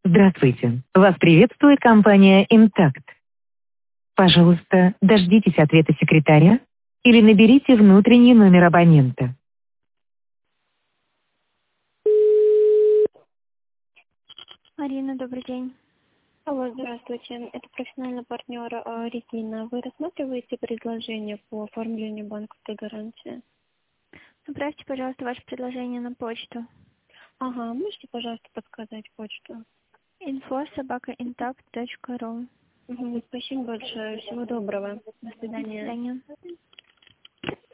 Здравствуйте. Вас приветствует компания Intact. Пожалуйста, дождитесь ответа секретаря или наберите внутренний номер абонента. Марина, добрый день. Алло, здравствуйте. Это профессиональный партнер Регина. Вы рассматриваете предложение по оформлению банковской гарантии? Направьте, пожалуйста, ваше предложение на почту. Ага, можете, пожалуйста, подсказать почту? info@intact.ru. Спасибо большое. Всего доброго. До До свидания. свидания.